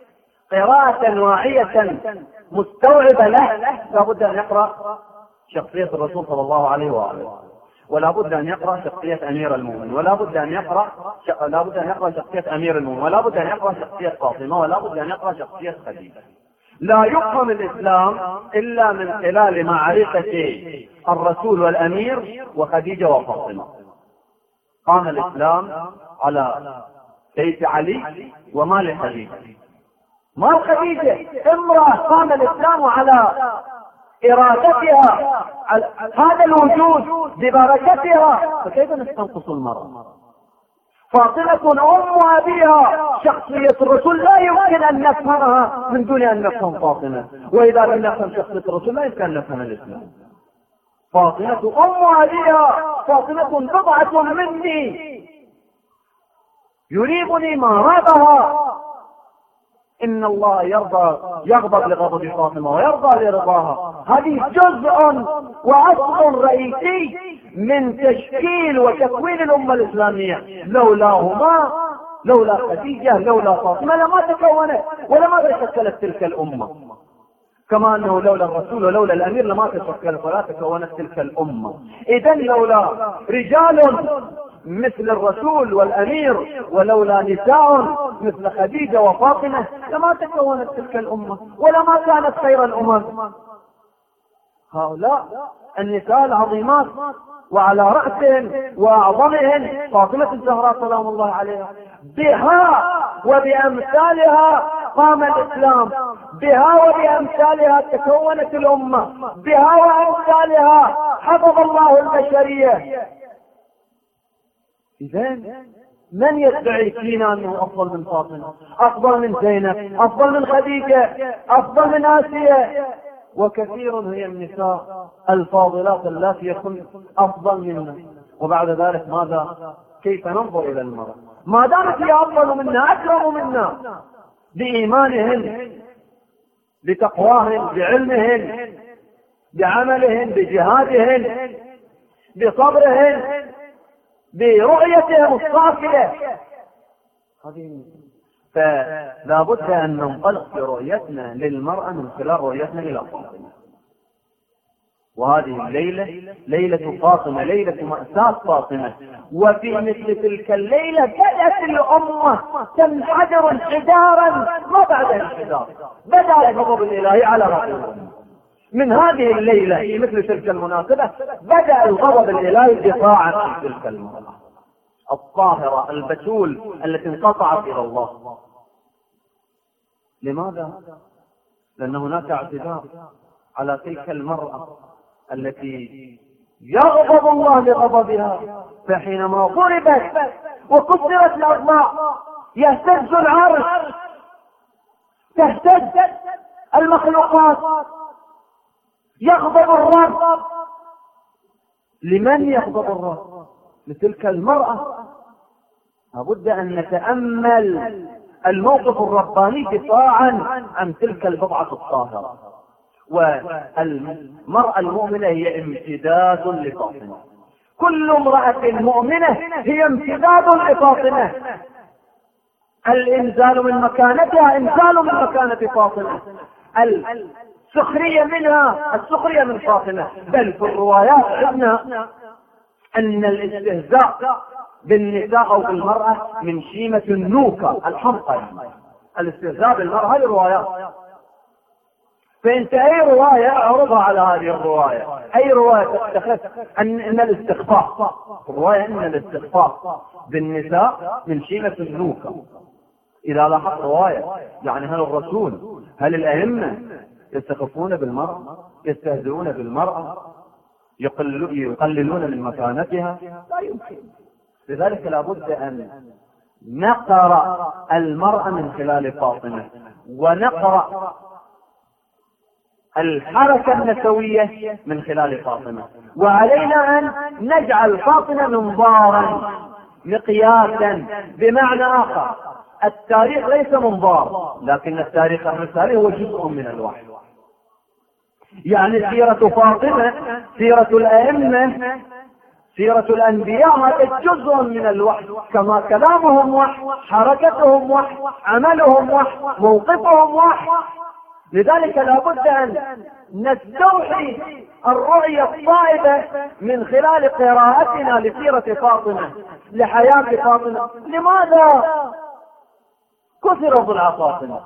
قراءة واعية مستوعبة له، لا بد أن يقرأ شخصية الرسول صلى الله عليه وآله، ولا بد أن يقرأ شخصية أمير المؤمنين، ولا بد أن يقرأ ش... لا بد أن يقرأ شخصية أمير المؤمنين، ولا بد أن يقرأ شخصية فاطمة، ولا بد أن يقرأ شخصية خديجة. لا يفهم الإسلام إلا من خلال معرفة الرسول والأمير وخديجة وفاطمة. قام الإسلام على بيت علي ومال خديجة. مال خديجة امرأة قام الإسلام على إرادتها، على هذا الوجود ببركتها، فكيف نستنقص المرأة؟ فاطمة أم أبيها، شخصية الرسول لا يمكن أن نفهمها من دون أن نفهم فاطمة، وإذا لم نفهم شخصية الرسول لا يمكن أن نفهم الإسلام. فاطمة أم أبيها، فاطمة بضعة مني يريبني ما رابها. إن الله يرضى يغضب لغضب فاطمة ويرضى لرضاها. هذه جزء وأصل رئيسي من تشكيل وتكوين الأمة الإسلامية. لولاهما، لولا خديجة، لولا فاطمة، لما تكونت ولما تشكلت تلك الأمة. كما أنه لولا الرسول ولولا الأمير لما تشكلت ولا تكونت تلك الأمة. إذا لولا رجال مثل الرسول والأمير ولولا نساء مثل خديجة وفاطمة لما تكونت تلك الأمة ولما كانت خير الأمم. هؤلاء النساء العظيمات وعلى رأسهم وأعظمهم فاطمة الزهراء سلام الله عليها، بها وبأمثالها قام الإسلام، بها وبأمثالها تكونت الأمة، بها وأمثالها حفظ الله البشرية. إذن من يدعي فينا أنه أفضل من فاطمة، أفضل من زينب، أفضل من خديجة، أفضل من آسيا؟ وكثير هي النساء الفاضلات التي يكون أفضل منا. وبعد ذلك ماذا؟ كيف ننظر إلى المرأة ما دامت هي أفضل منا أكرم منا بإيمانهن بتقواهن بعلمهن بعملهن بجهادهن بصبرهن برؤيتهم الصافية. فلا بد أن ننطلق في رؤيتنا للمرأة من خلال رؤيتنا إلى فاطمة. وهذه الليلة ليلة فاطمة، ليلة مأساة فاطمة. وفي مثل تلك الليلة بدأت الأمة تنحدر انحدارا ما بعد انحدار، بدأ الغضب الإلهي على رأسهم. من هذه الليلة في مثل تلك المناسبة بدأ الغضب الإلهي دفاعا عن تلك المرأة الطاهرة البتول التي انقطعت إلى الله. لماذا؟ لأن هناك اعتداء على تلك المرأة التي يغضب الله لغضبها، فحينما ضربت وكسرت الأضلاع يهتز العرش، تهتز المخلوقات، يغضب الرب. لمن يغضب الرب؟ لتلك المرأة. لابد أن نتأمل الموقف الرباني دفاعا عن تلك البضعة الطاهرة. والمرأة المؤمنة هي امتداد لفاطمة، كل امرأة مؤمنة هي امتداد لفاطمة. الانزال من مكانتها انزال من مكانة فاطمة، السخرية منها السخرية من فاطمة. بل في الروايات عندنا أن الاستهزاء بالنساء أو بالمرأة من شيمة النوكة الحمقى. الاستهزاء بالمرأة هذه الروايات. فانت اي رواية اعرضها على هذه الرواية، اي رواية تتخذ ان, إن الاستخفاف الرواية ان الاستخفاف بالنساء من شيمة النوكة. اذا لاحظت رواية يعني هل الرسول هل الائمة يستخفون بالمرأة، يستهزئون بالمرأة، يقللون من مكانتها؟ لا يمكن. لذلك لابد ان نقرأ المرأة من خلال فاطمة، ونقرأ الحركة النسوية من خلال فاطمة. وعلينا أن نجعل فاطمة منظارا مقياسا. بمعنى آخر التاريخ ليس منظار، لكن التاريخ المثالي هو جزء من الوحي. يعني سيرة فاطمة، سيرة الأئمة، سيرة الأنبياء هذا جزء من الوحي، كما كلامهم وحي، حركتهم وحي، عملهم وحي، موقفهم وحي. لذلك لابد أن نستوحي الرؤية الصائبة من خلال قراءتنا لسيرة فاطمة، لحياة فاطمة. لماذا كثر ضلع فاطمة؟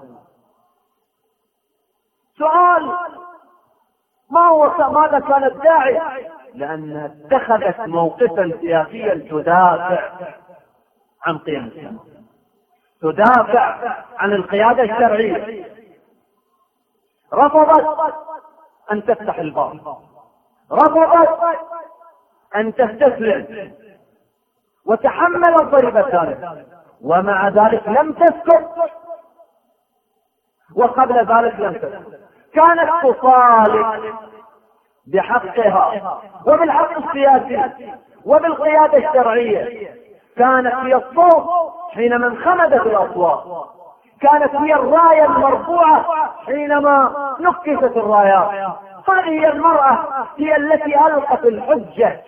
سؤال. ما هو ماذا كان الداعي؟ لأنها اتخذت موقفا سياسيا تدافع عن قيم الإسلام، تدافع عن القيادة الشرعية. رفضت أن تفتح الباب، رفضت أن تستسلم، وتحملت ضريبة ذلك، ومع ذلك لم تسكت، وقبل ذلك لم تسكت. كانت تصالح بحقها وبالحق السياسي وبالقيادة الشرعية. كانت هي الصوت حينما انخمدت الأصوات، كانت هي الراية المرفوعة حينما نكست الرايات. هذه هي المرأة، هي التي ألقت الحجة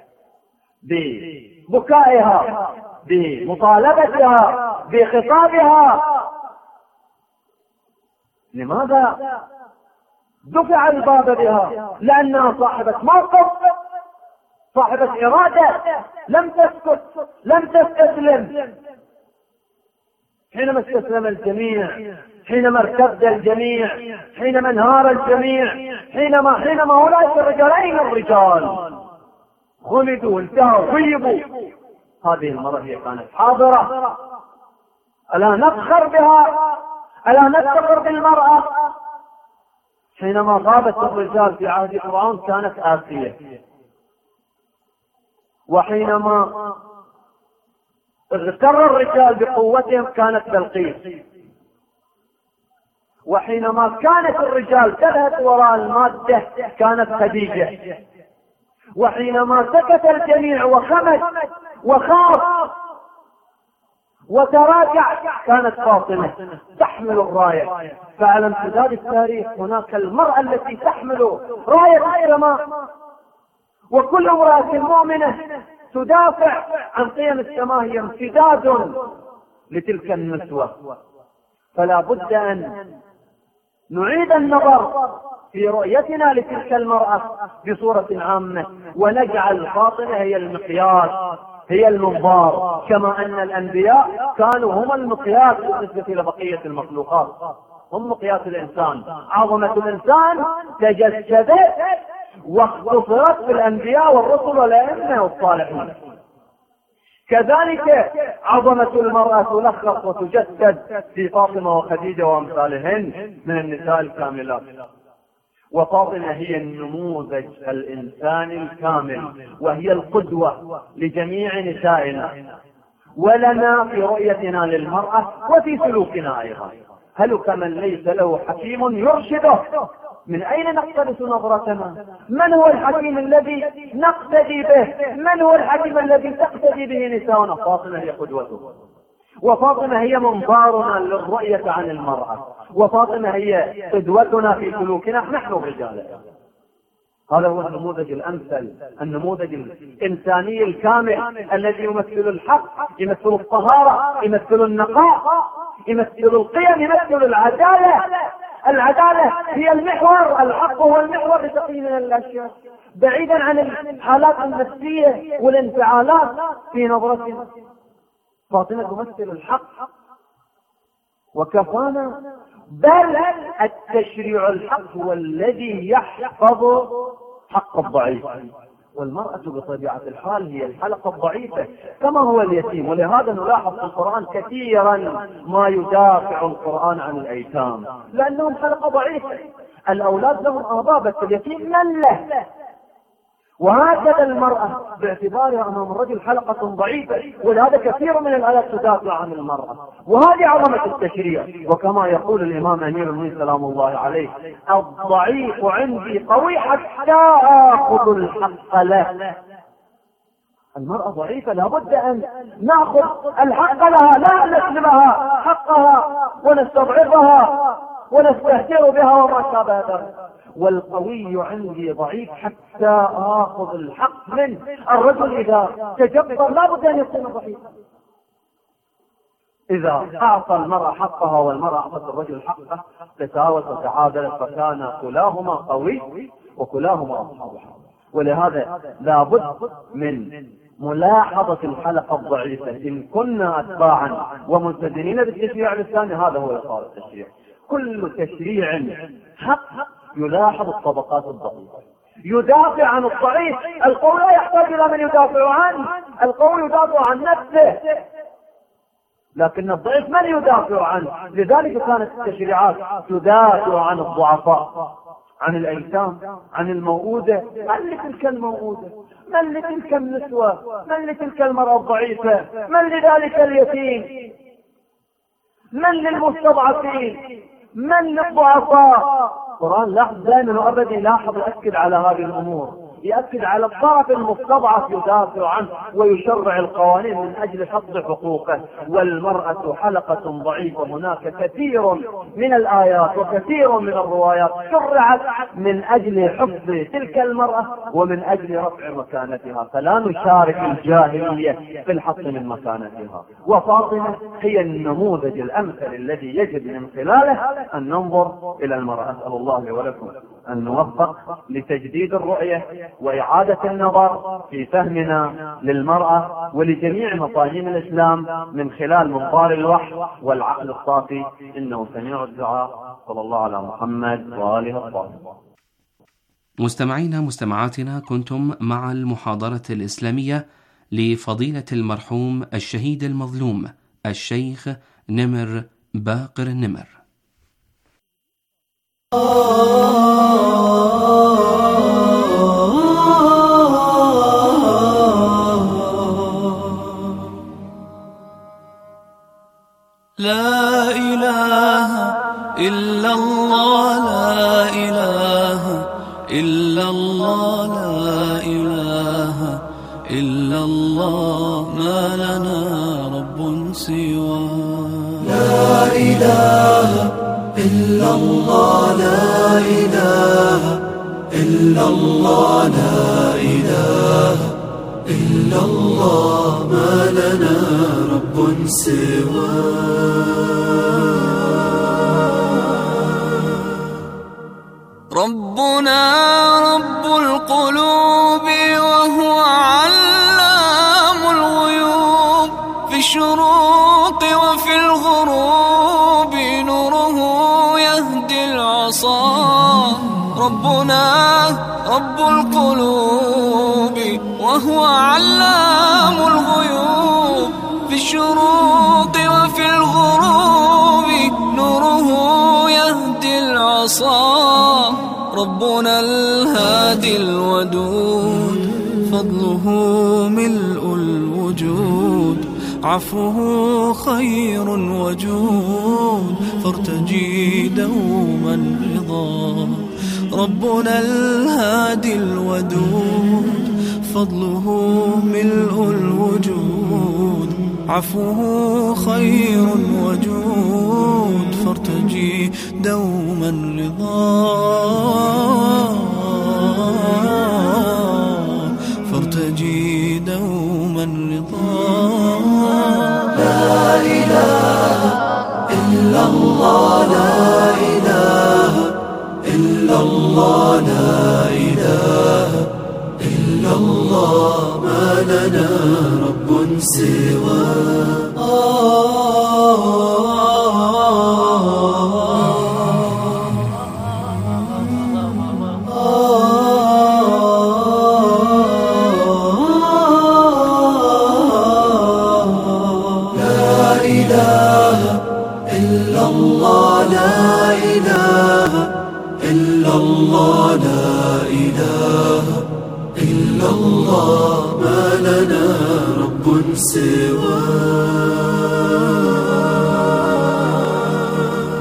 ببكائها، بمطالبتها، بخطابها. لماذا؟ دفع الباب بها لأنها صاحبة موقف، صاحبة إرادة، لم تسكت، لم تستسلم. حينما استسلم الجميع، حينما ارتد الجميع، حينما انهار الجميع، حينما حينما أولئك الرجالين الرجال خلدوا انتهوا غيبوا، هذه المرة هي كانت حاضرة. ألا نفخر بها؟ ألا نفتخر بالمرأة؟ حينما غابت الرجال في عهد فرعون كانت آسية، وحينما اغتر الرجال بقوتهم كانت بلقيس، وحينما كانت الرجال تذهب وراء المادة كانت خديجة، وحينما سكت الجميع وخمد وخاف وتراجع كانت فاطمة تحمل الراية. فعلى امتداد التاريخ هناك المرأة التي تحمل راية السماء، وكل امرأة مؤمنة تدافع عن قيم السماء هي امتداد لتلك النسوة. فلا بد أن نعيد النظر في رؤيتنا لتلك المرأة بصورة عامة، ونجعل فاطمة هي المقياس، هي المنظار، كما أن الأنبياء كانوا هم المقياس بالنسبة لبقية المخلوقات، هم مقياس الإنسان. عظمة الإنسان تجسدت واختصرت بالأنبياء والرسل والأئمة والصالحين. كذلك عظمة المرأة تلخص وتجسد في فاطمة وخديجة وأمثالهن من النساء الكاملات. وفاطمة هي النموذج الإنساني الكامل، وهي القدوة لجميع نسائنا ولنا في رؤيتنا للمرأة وفي سلوكنا أيضا. هل كمن ليس له حكيم يرشده؟ من أين نقتبس نظرتنا؟ من هو الحكيم الذي نقتدي به؟ من هو الحكيم الذي تقتدي به نساؤنا؟ فاطمة هي قدوته، وفاطمة هي منظارنا للرؤية عن المرأة، وفاطمة هي قدوتنا في سلوكنا نحن الرجال. هذا هو النموذج الأمثل، النموذج الإنساني الكامل الذي يمثل الحق، يمثل الطهارة، يمثل النقاء، يمثل القيم، يمثل العدالة. العدالة هي المحور، الحق هو المحور لتقييم الأشياء، بعيدا عن الحالات النفسية والانفعالات في نظرتنا. فاطمة تمثل الحق وكفانا، بل التشريع الحق هو الذي يحفظ حق الضعيف، والمرأة بطبيعة الحال هي الحلقة الضعيفة كما هو اليتيم. ولهذا نلاحظ في القرآن كثيرا ما يدافع القرآن عن الأيتام، لأنهم حلقة ضعيفة. الأولاد لهم آباء بس اليتيم من له. وهكذا المرأة باعتبارها أمام الرجل حلقة ضعيفة، ولهذا كثير من الآيات تدافع عن المرأة. وهذه عظمة التشريع. وكما يقول الإمام أمير المؤمنين سلام الله عليه: الضعيف عندي قوي حتى آخذ الحق له. المرأة ضعيفة، لابد أن نأخذ الحق لها، لا نسلبها حقها ونستضعفها ونستهتر بها وما شابه ذلك. والقوي عندي ضعيف حتى آخذ الحق منه. الرجل إذا تجبر لا بد أن يكون ضعيفا. إذا أعطى المرأة حقها والمرأة أعطت الرجل حقه تساوت وتعادلت، فكان كلاهما قوي وكلاهما أصحاب حق. ولهذا لا بد من ملاحظة الحلقة الضعيفة. إن كنا أتباعا وملتزمين بالتشريع الإسلامي هذا هو إطار التشريع. كل تشريع حق يلاحظ الطبقات الضعيفة، يدافع عن الضعيف. القوي لا يحتاج إلى من يدافع عنه، القوي يدافع عن نفسه، لكن الضعيف من يدافع عنه. لذلك كانت التشريعات تدافع عن الضعفاء، عن الأيتام، عن الموؤودة. من لتلك الموؤودة؟ من لتلك النسوة؟ من لتلك المرأة الضعيفة؟ من لذلك اليتيم؟ من للمستضعفين؟ من للضعفاء؟ القرآن لاحظ دائما وابدا يلاحظ يأكد على هذه الامور، يأكد على الطرف المستضعف يدافع عنه ويشرع القوانين من اجل حفظ حقوقه. والمرأة حلقة ضعيفة. هناك كثير من الايات وكثير من الروايات شرعت من اجل حفظ تلك المرأة ومن اجل رفع مكانتها، فلا نشارك الجاهلية في الحفظ من مكانتها. وفاطمة هي النموذج الامثل الذي يجب من خلاله ان ننظر الى المرأة. اسأل الله ولكم أن نوفق لتجديد الرؤية وإعادة النظر في فهمنا للمرأة ولجميع مفاهيم الإسلام من خلال منظار الوحي والعقل الصافي، إنه سميع الدعاء. صلى الله على محمد وآله الطاهرين. مستمعينا مستمعاتنا، كنتم مع المحاضرة الإسلامية لفضيلة المرحوم الشهيد المظلوم الشيخ نمر باقر النمر. لا إله إلا الله، لا إله إلا الله، لا إله إلا الله، ما لنا رب سوى. لا إله إلا الله، لا إله إلا الله، لا إله إلا الله، ما لنا رب سوى. ربنا رب القلوب وهو علام الغيوب، في الشروق وفي الغروب نوره يهدي العصا. ربنا رب القلوب وهو علام الغيوب، في الشروق وفي الغروب نوره يهدي العصا. ربنا الهادي الودود، فضله ملء الوجود، عفوه خير وجود، فارتجي دوما رضا. ربنا الهادي الودود، فضله ملء الوجود، عفوه خير وجود، فارتجي دوما رضا. فارتجي دوما رضا. لا إله إلا الله، لا إله إلا الله، لا إله إلا الله، ما لنا رب سوى. الله لا إله إلا الله ما لنا رب سواه.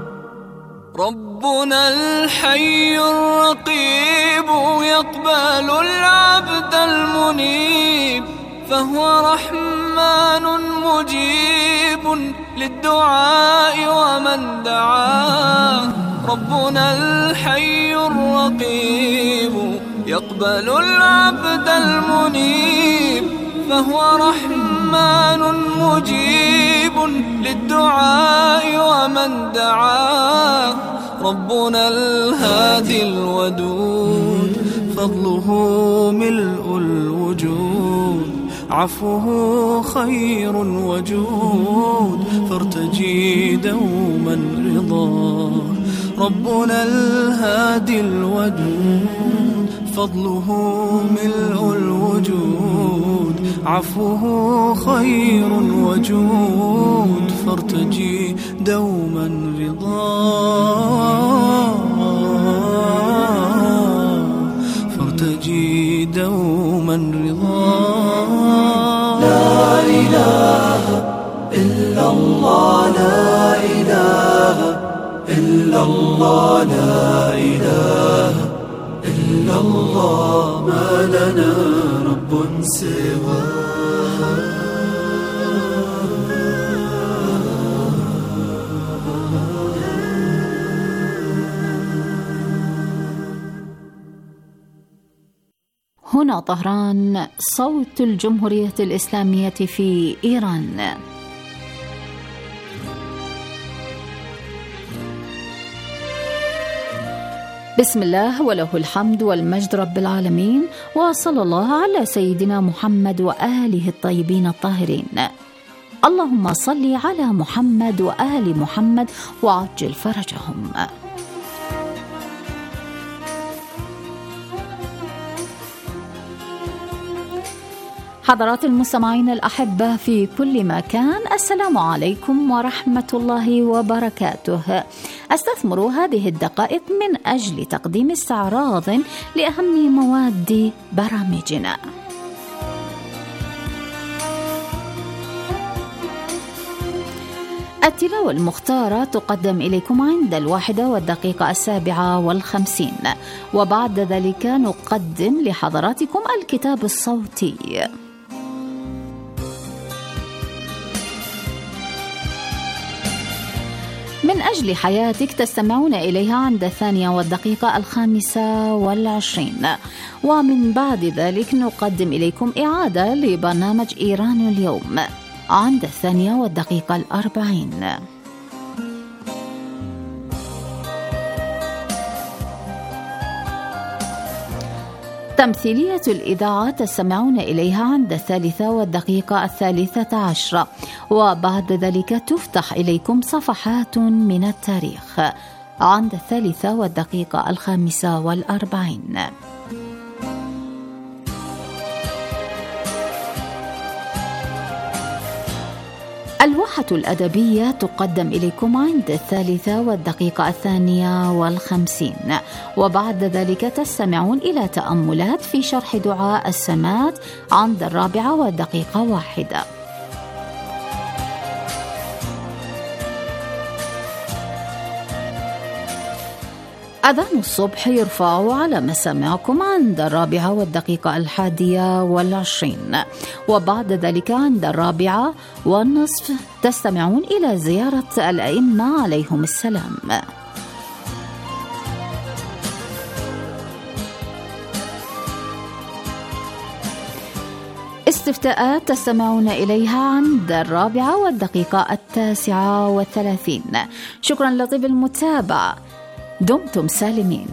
ربنا الحي الرقيب يقبل العبد المنيب، فهو رحمن مجيب للدعاء ومن دعاه. ربنا الحي الرقيب يقبل العبد المنيب، فهو رحمن مجيب للدعاء ومن دعاه. ربنا الهادي الودود، فضله ملء الوجود، عفوه خير وجود، فارتجي دوما رضاه. ربنا الهادي الودود، فضله ملء الوجود، عفوه خير وجود، فارتجي دوما رضاه. فارتجي دوما رضاه. لا إله إلا الله، لا إله إلا الله، لا إله إلا الله، ما لنا رب سواه. هنا طهران، صوت الجمهورية الإسلامية في إيران. بسم الله وله الحمد والمجد رب العالمين، وصلى الله على سيدنا محمد وآله الطيبين الطاهرين. اللهم صل على محمد وآل محمد وعجل فرجهم. حضرات المستمعين الأحبة في كل مكان، السلام عليكم ورحمة الله وبركاته. أستثمر هذه الدقائق من أجل تقديم استعراض لأهم مواد برامجنا. التلاوة المختارة تقدم إليكم عند الواحدة والدقيقة السابعة والخمسين، وبعد ذلك نقدم لحضراتكم الكتاب الصوتي. من أجل حياتك تستمعون إليها عند الثانية والدقيقة الخامسة والعشرين، ومن بعد ذلك نقدم إليكم إعادة لبرنامج إيران اليوم عند الثانية والدقيقة الأربعين. تمثيلية الإذاعة تستمعون إليها عند الثالثة والدقيقة الثالثة عشرة، وبعد ذلك تفتح إليكم صفحات من التاريخ عند الثالثة والدقيقة الخامسة والأربعين. الواحة الأدبية تقدم إليكم عند الثالثة والدقيقة الثانية والخمسين، وبعد ذلك تستمعون إلى تأملات في شرح دعاء السمات عند الرابعة والدقيقة واحدة. أذان الصبح يرفع على مسامعكم عند الرابعة والدقيقة الحادية والعشرين، وبعد ذلك عند الرابعة والنصف تستمعون إلى زيارة الأئمة عليهم السلام. استفتاءات تستمعون إليها عند الرابعة والدقيقة التاسعة والثلاثين. شكرا لطيب المتابعة، دمتم سالمين.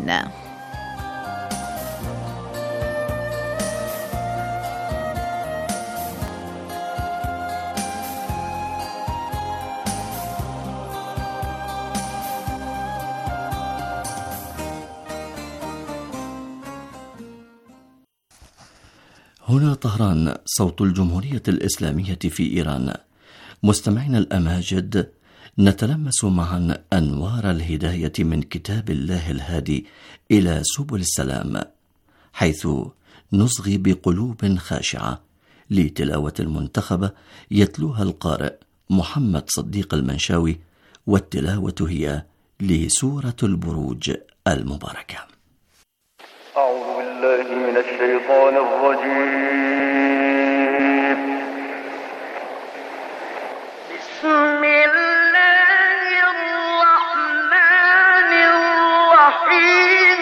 هنا طهران، صوت الجمهورية الإسلامية في إيران. مستمعينا الأماجد، نتلمس معا أنوار الهداية من كتاب الله الهادي إلى سبل السلام، حيث نصغي بقلوب خاشعة لتلاوة المنتخبة يتلوها القارئ محمد صديق المنشاوي، والتلاوة هي لسورة البروج المباركة. أعوذ بالله من الشيطان الرجيم. بسم الله الرحمن الرحيم.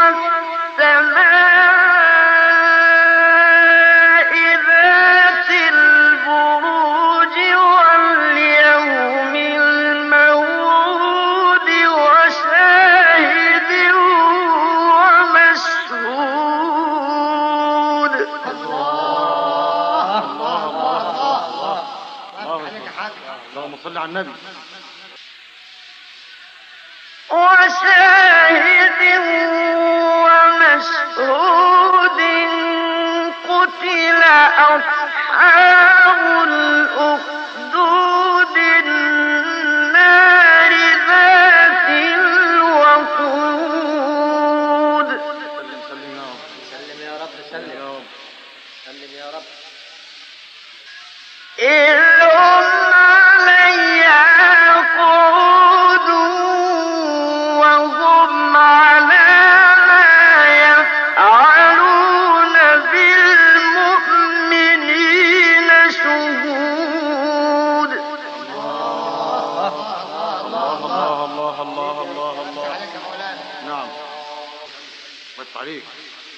والسماء ذات البروج واليوم الموعود وشاهد ومشهود. الله الله الله اللهم صل على النبي. وشاهد ومشهود. قتل أصحاب الأخدود النار ذات الوقود. سلم سلم يا رب. سلم يا رب. سلم يا رب. إذ هم عليها قعود وهم على ما يفعلون بالمؤمنين شهود. الله الله الله الله الله الله. نعم. بس عليك.